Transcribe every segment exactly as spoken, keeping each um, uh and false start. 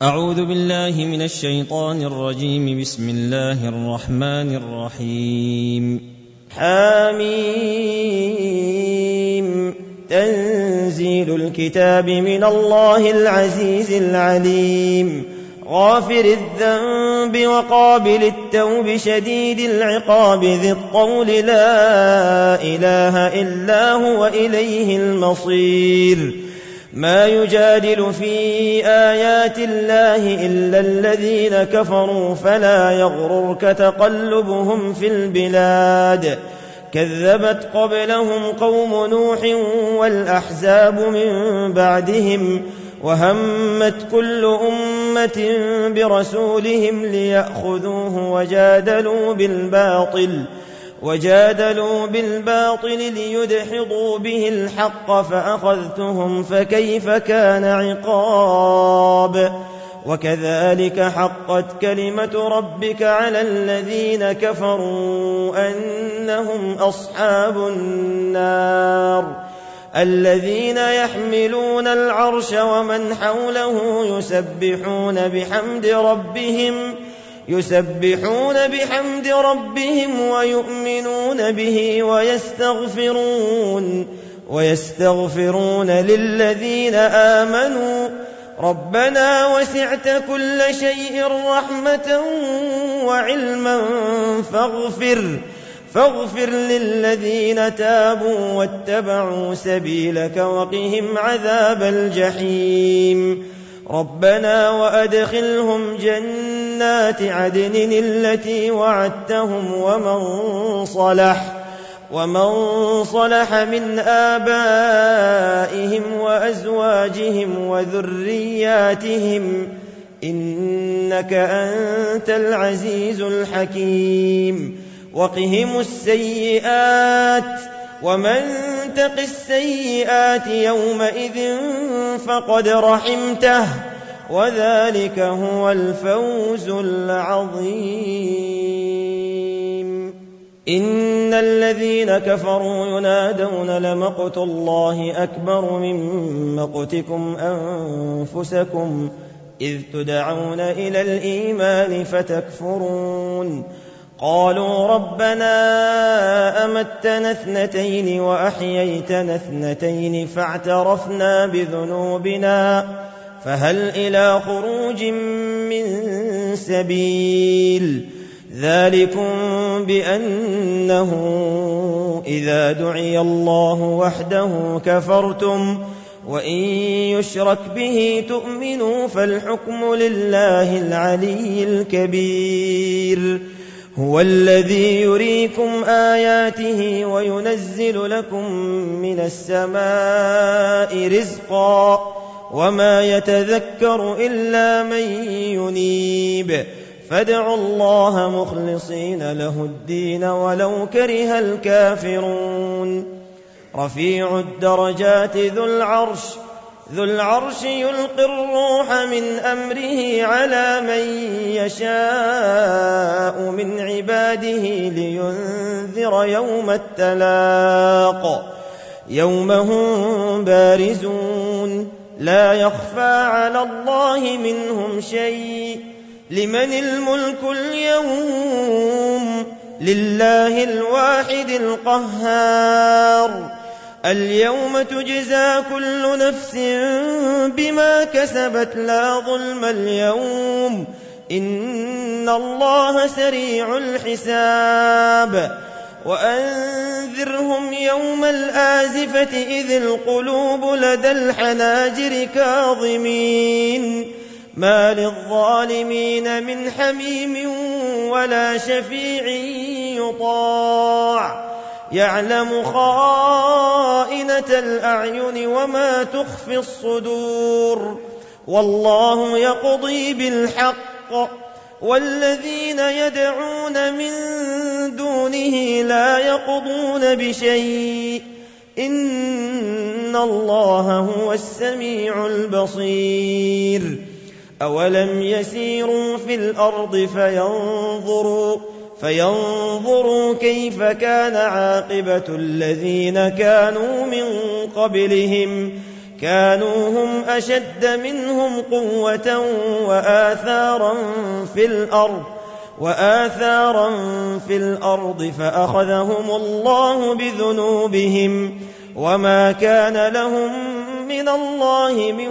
أعوذ بالله من الشيطان الرجيم. بسم الله الرحمن الرحيم. حميم. تنزيل الكتاب من الله العزيز العليم، غافر الذنب وقابل التوب شديد العقاب ذي الطول لا إله إلا هو إليه المصير. ما يجادل في آيات الله إلا الذين كفروا فلا يغررك تقلبهم في البلاد. كذبت قبلهم قوم نوح والأحزاب من بعدهم، وهمت كل أمة برسولهم ليأخذوه وجادلوا بالباطل وجادلوا بالباطل ليدحضوا به الحق فأخذتهم فكيف كان عقاب. وكذلك حقت كلمة ربك على الذين كفروا أنهم أصحاب النار، الذين يحملون العرش ومن حوله يسبحون بحمد ربهم يسبحون بحمد ربهم ويؤمنون به ويستغفرون ويستغفرون للذين آمنوا ربنا وسعت كل شيء رحمة وعلما فاغفر فاغفر للذين تابوا واتبعوا سبيلك وقهم عذاب الجحيم. ربنا وأدخلهم جنات عدن التي وعدتهم ومن صلح ومن صلح من آبائهم وأزواجهم وذرياتهم إنك أنت العزيز الحكيم. وقهم السيئات ومن تق السيئات يومئذ فقد رحمته وذلك هو الفوز العظيم. إن الذين كفروا ينادون لمقت الله أكبر من مقتكم أنفسكم إذ تدعون إلى الإيمان فتكفرون. قالوا ربنا أمتنا اثنتين وأحييتنا اثنتين فاعترفنا بذنوبنا فهل إلى خروج من سبيل. ذلكم بأنه إذا دعي الله وحده كفرتم وإن يشرك به تؤمنوا فالحكم لله العلي الكبير. هو الذي يريكم آياته وينزل لكم من السماء رزقا وما يتذكر إلا من ينيب. فادعوا الله مخلصين له الدين ولو كره الكافرون. رفيع الدرجات ذو العرش ذو العرش يلقي الروح من أمره على من يشاء من عباده لينذر يوم التلاق يوم هم بارزون لا يخفى على الله منهم شيء. لمن الملك اليوم؟ لله الواحد القهار. اليوم تجزى كل نفس بما كسبت لا ظلم اليوم إن الله سريع الحساب. وأنذرهم يوم الآزفة إذ القلوب لدى الحناجر كاظمين ما للظالمين من حميم ولا شفيع يطاع يعلم خائنة الأعين وما تخفي الصدور. والله يقضي بالحق والذين يدعون من دونه لا يقضون بشيء إن الله هو السميع البصير. أولم يسيروا في الأرض فينظروا فينظروا كيف كان عاقبة الذين كانوا من قبلهم كانوا هم أشد منهم قوة وآثارا في الأرض وآثارا في الأرض فأخذهم الله بذنوبهم وما كان لهم من الله من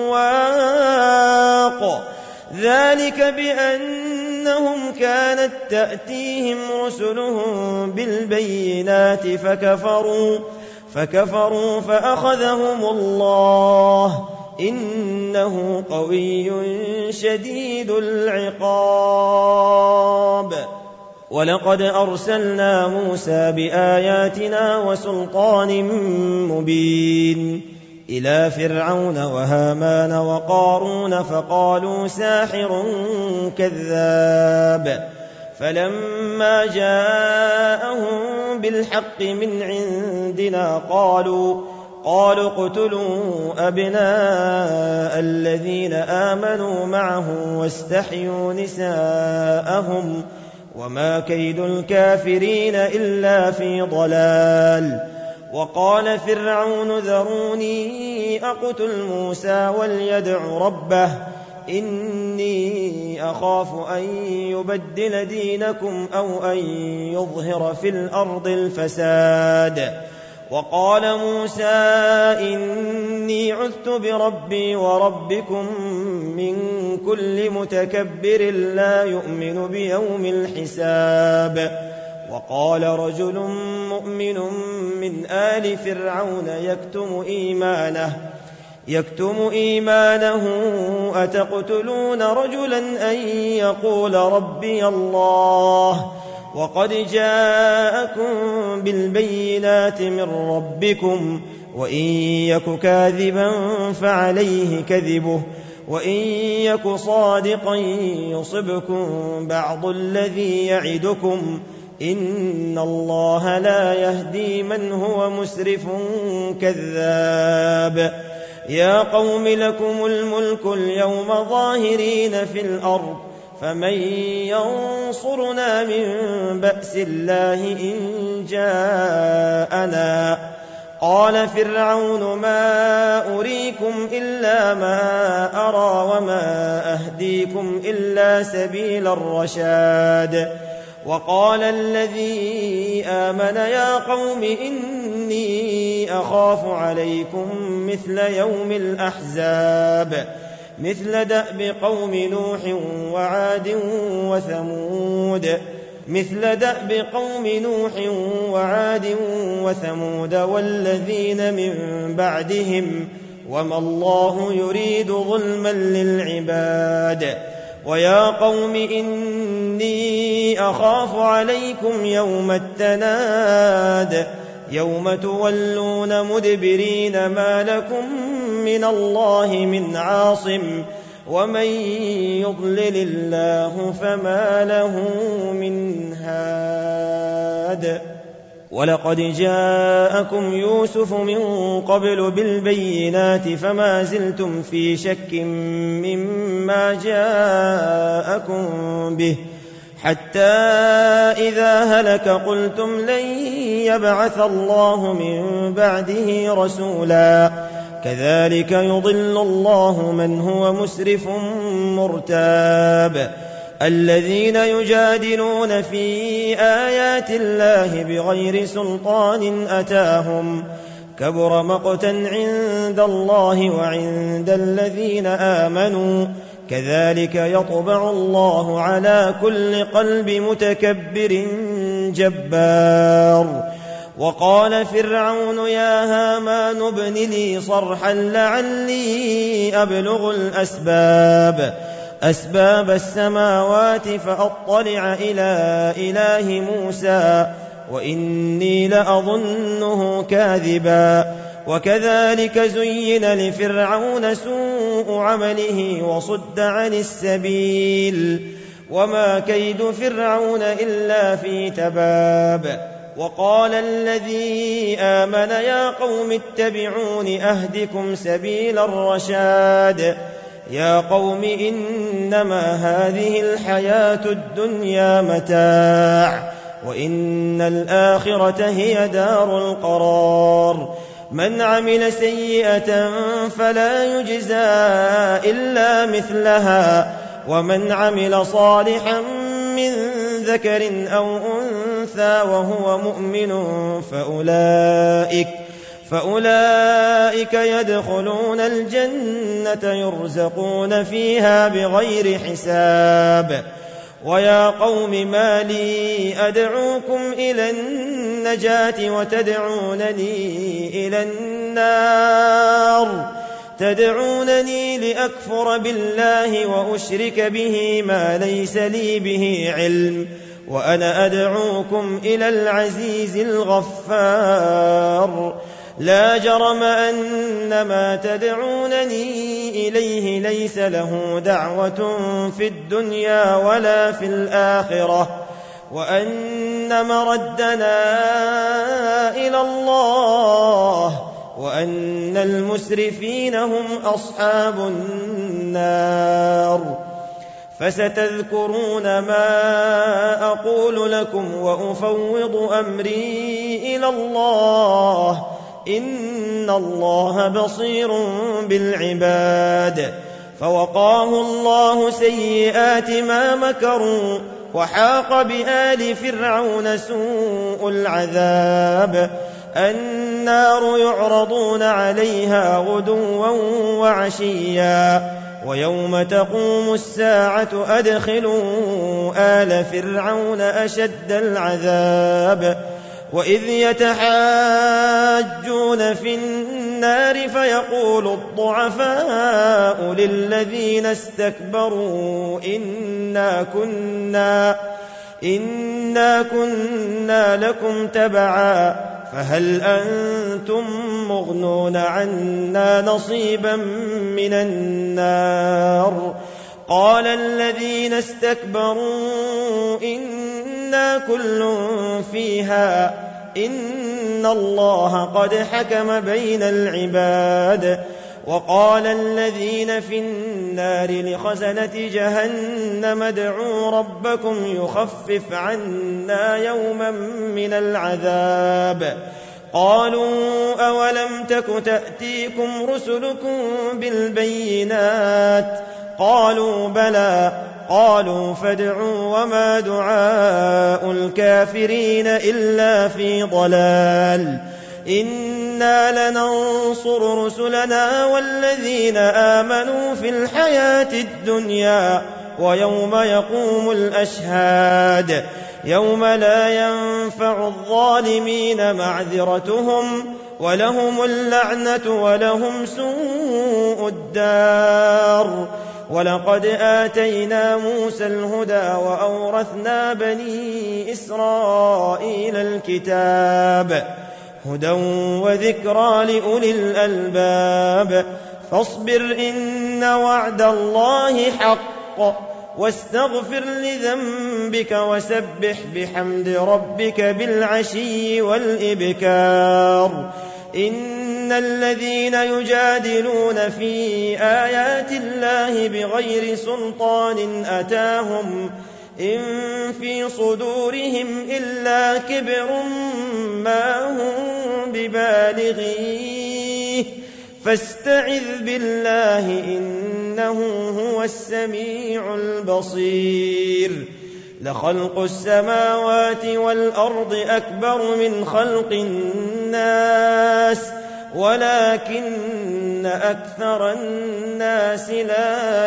واق ذلك بأنهم كانت تأتيهم رسلهم بالبينات فكفروا فكفروا فأخذهم الله إنه قوي شديد العقاب ولقد أرسلنا موسى بآياتنا وسلطان مبين إلى فرعون وهامان وقارون فقالوا ساحر كذاب فلما جاءهم بالحق من عندنا قالوا قالوا اقتلوا أبناء الذين آمنوا معه واستحيوا نساءهم وما كيد الكافرين إلا في ضلال وقال فرعون ذروني أقتل موسى وليدع ربه إني أخاف أن يبدل دينكم أو أن يظهر في الأرض الفساد وقال موسى إني عذت بربي وربكم من كل متكبر لا يؤمن بيوم الحساب وقال رجل مؤمن من آل فرعون يكتم إيمانه يكتم إيمانه أتقتلون رجلا أن يقول ربي الله وقد جاءكم بالبينات من ربكم وإن يك كاذبا فعليه كذبه وإن يك صادقا يصبكم بعض الذي يعدكم إن الله لا يهدي من هو مسرف كذاب يا قوم لكم الملك اليوم ظاهرين في الأرض فمن ينصرنا من بأس الله إن جاءنا قال فرعون ما أريكم إلا ما أرى وما أهديكم إلا سبيل الرشاد وقال الذي آمن يا قوم إني أخاف عليكم مثل يوم الأحزاب مثل دأب قوم نوح وعاد وثمود مثل دأب قوم نوح وعاد وثمود والذين من بعدهم وما الله يريد ظلما للعباد ويا قوم إني أخاف عليكم يوم التناد يوم تولون مدبرين ما لكم من الله من عاصم ومن يضلل الله فما له من هاد ولقد جاءكم يوسف من قبل بالبينات فما زلتم في شك مما جاءكم به حتى إذا هلك قلتم لن يبعث الله من بعده رسولا كذلك يضل الله من هو مسرف مرتاب الذين يجادلون في آيات الله بغير سلطان أتاهم كبر مقتا عند الله وعند الذين آمنوا كذلك يطبع الله على كل قلب متكبر جبار وقال فرعون يا هامان ابن لي صرحا لعلي أبلغ الأسباب أسباب السماوات فأطلع إلى إله موسى وإني لأظنه كاذبا وكذلك زين لفرعون سوء عمله وصد عن السبيل وما كيد فرعون إلا في تباب وقال الذي آمن يا قوم اتبعون أهدكم سبيل الرشاد يا قوم إنما هذه الحياة الدنيا متاع وإن الآخرة هي دار القرار من عمل سيئة فلا يجزى إلا مثلها ومن عمل صالحا من ذكر أو أنثى وهو مؤمن فأولئك فأولئك يدخلون الجنة يرزقون فيها بغير حساب. ويا قوم ما لي أدعوكم إلى النجاة وتدعونني إلى النار تدعونني لأكفر بالله وأشرك به ما ليس لي به علم وأنا أدعوكم إلى العزيز الغفار. لا جرم أن ما تدعونني إليه ليس له دعوة في الدنيا ولا في الآخرة وأن مردنا إلى الله وأن المسرفين هم أصحاب النار. فستذكرون ما أقول لكم وأفوض أمري إلى الله إن الله بصير بالعباد. فوقاه الله سيئات ما مكروا وحاق بآل فرعون سوء العذاب. النار يعرضون عليها غدوا وعشيا ويوم تقوم الساعة أدخلوا آل فرعون أشد العذاب. وإذ يتحاجون في النار فيقول الضعفاء للذين استكبروا إنا كنا, إنا كنا لكم تبعا فهل أنتم مغنون عنا نصيبا من النار. قال الذين استكبروا إنا كل فيها إن الله قد حكم بين العباد. وقال الذين في النار لخزنة جهنم ادعوا ربكم يخفف عنا يوما من العذاب. قالوا أولم تك تأتيكم رسلكم بالبينات قالوا بلى قالوا فادعوا وما دعاء الكافرين إلا في ضلال. إنا لننصر رسلنا والذين آمنوا في الحياة الدنيا ويوم يقوم الأشهاد يوم لا ينفع الظالمين معذرتهم ولهم اللعنة ولهم سوء الدار. ولقد آتينا موسى الهدى وأورثنا بني إسرائيل الكتاب هدى وذكرى لأولي الألباب. فاصبر إن وعد الله حق واستغفر لذنبك وسبح بحمد ربك بالعشي والإبكار. إن الذين يجادلون في آيات الله بغير سلطان أتاهم إن في صدورهم إلا كبر ما هم ببالغيه فاستعذ بالله إنه هو السميع البصير. لخلق السماوات والأرض أكبر من خلق الناس ولكن أكثر الناس لا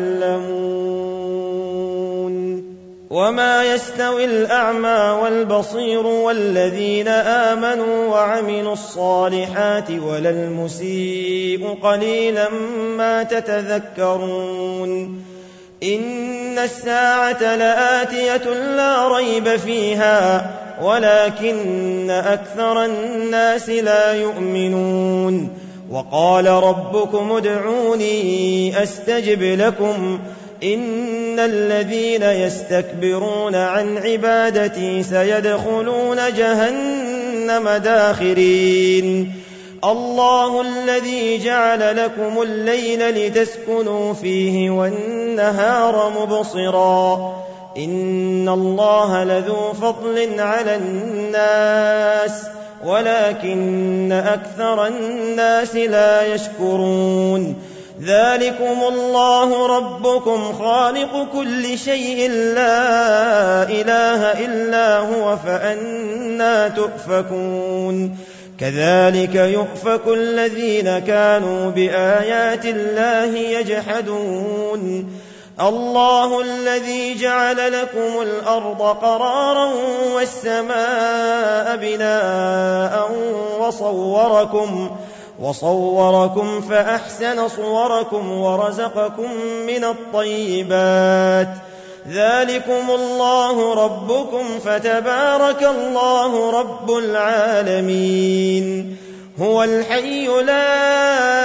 يعلمون. وما يستوي الأعمى والبصير والذين آمنوا وعملوا الصالحات ولا المسيء قليلا ما تتذكرون. إن الساعة لآتية لا ريب فيها ولكن أكثر الناس لا يؤمنون. وقال ربكم ادعوني أستجب لكم إن الذين يستكبرون عن عبادتي سيدخلون جهنم داخرين. الله الذي جعل لكم الليل لتسكنوا فيه والنهار مبصرا إن الله لذو فضل على الناس ولكن أكثر الناس لا يشكرون ذلكم الله ربكم خالق كل شيء لا إله إلا هو فأنى تؤفكون كذلك يؤفك الذين كانوا بآيات الله يجحدون الله الذي جعل لكم الأرض قرارا والسماء بناء وصوركم وصوركم فأحسن صوركم ورزقكم من الطيبات ذلكم الله ربكم فتبارك الله رب العالمين هو الحي لا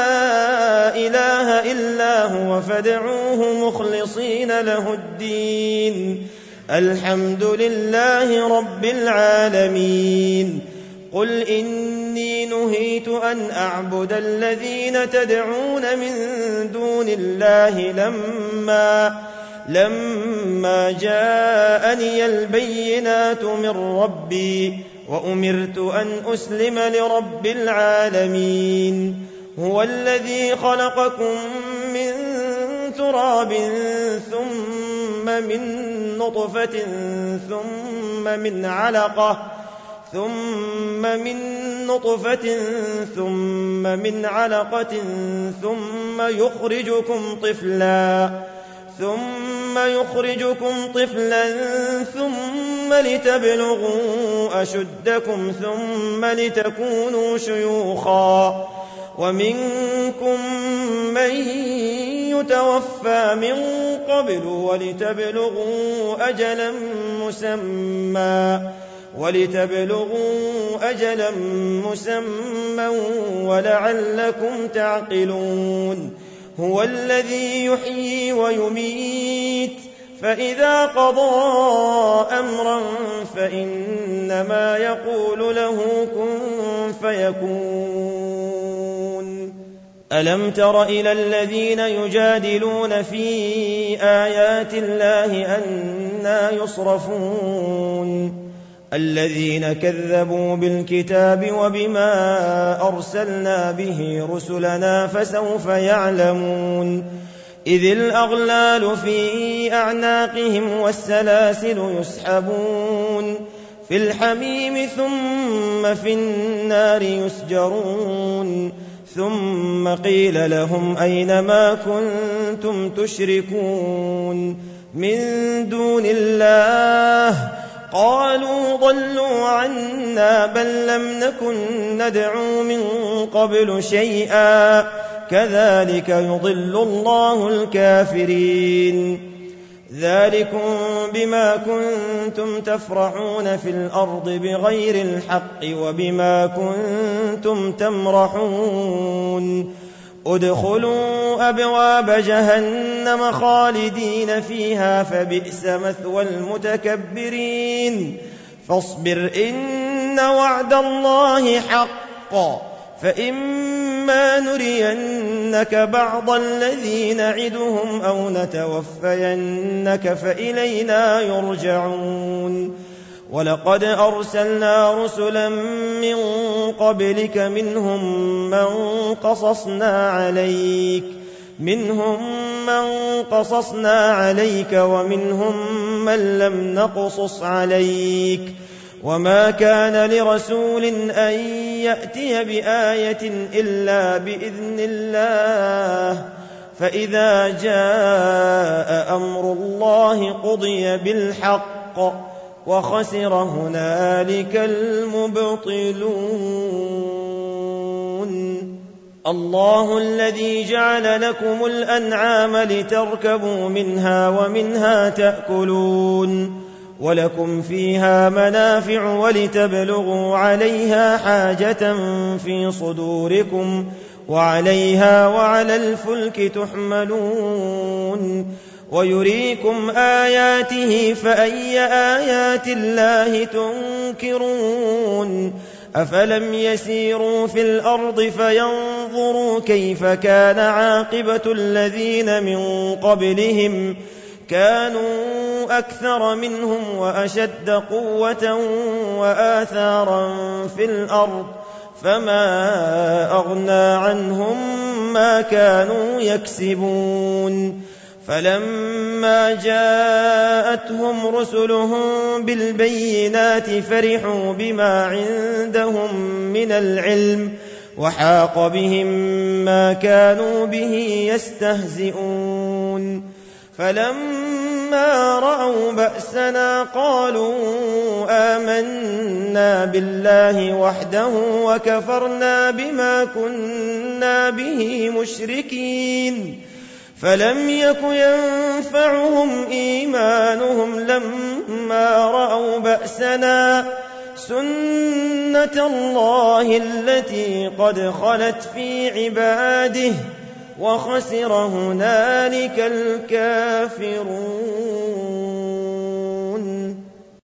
إله إلا هو فادعوه مخلصين له الدين الحمد لله رب العالمين قل إني نهيت أن أعبد الذين تدعون من دون الله لما لما جاءني البينات من ربي وأمرت أن أسلم لرب العالمين هو الذي خلقكم من تراب ثم من نطفة ثم من علقة ثم من نطفة ثم من علقة ثم يخرجكم طفلا ثم يخرجكم طفلا ثم لتبلغوا أشدكم ثم لتكونوا شيوخا ومنكم من يتوفى من قبل ولتبلغوا أجلا مسمى ولتبلغوا أجلا مسمى ولعلكم تعقلون هو الذي يحيي ويميت فإذا قضى أمرا فإنما يقول له كن فيكون ألم تر إلى الذين يجادلون في آيات الله أنى يصرفون الذين كذبوا بالكتاب وبما أرسلنا به رسلنا فسوف يعلمون إذ الأغلال في أعناقهم والسلاسل يسحبون في الحميم ثم في النار يسجرون ثم قيل لهم أين ما كنتم تشركون من دون الله قالوا ضلوا عنا بل لم نكن ندعو من قبل شيئا كذلك يضل الله الكافرين ذلكم بما كنتم تفرحون في الأرض بغير الحق وبما كنتم تمرحون ادخلوا أبواب جهنم خالدين فيها فبئس مثوى المتكبرين فاصبر إن وعد الله حق فإما نرينك بعض الذي نعدهم أو نتوفينك فإلينا يرجعون ولقد أرسلنا رسلا من قبلك منهم من قصصنا عليك منهم من قصصنا عليك ومنهم من لم نقصص عليك وما كان لرسول أن يأتي بآية إلا بإذن الله فإذا جاء أمر الله قضي بالحق وخسر هنالك المبطلون الله الذي جعل لكم الأنعام لتركبوا منها ومنها تأكلون ولكم فيها منافع ولتبلغوا عليها حاجة في صدوركم وعليها وعلى الفلك تحملون ويريكم آياته فأي آيات الله تنكرون أفلم يسيروا في الأرض فينظروا كيف كان عاقبة الذين من قبلهم كانوا أكثر منهم وأشد قوة وآثارا في الأرض فما أغنى عنهم ما كانوا يكسبون فلما جاءتهم رسلهم بالبينات فرحوا بما عندهم من العلم وحاق بهم ما كانوا به يستهزئون فلما رأوا بأسنا قالوا آمنا بالله وحده وكفرنا بما كنا به مشركين فلم يك ينفعهم إيمانهم لما رأوا بأسنا سنة الله التي قد خلت في عباده وخسر هنالك الكافرون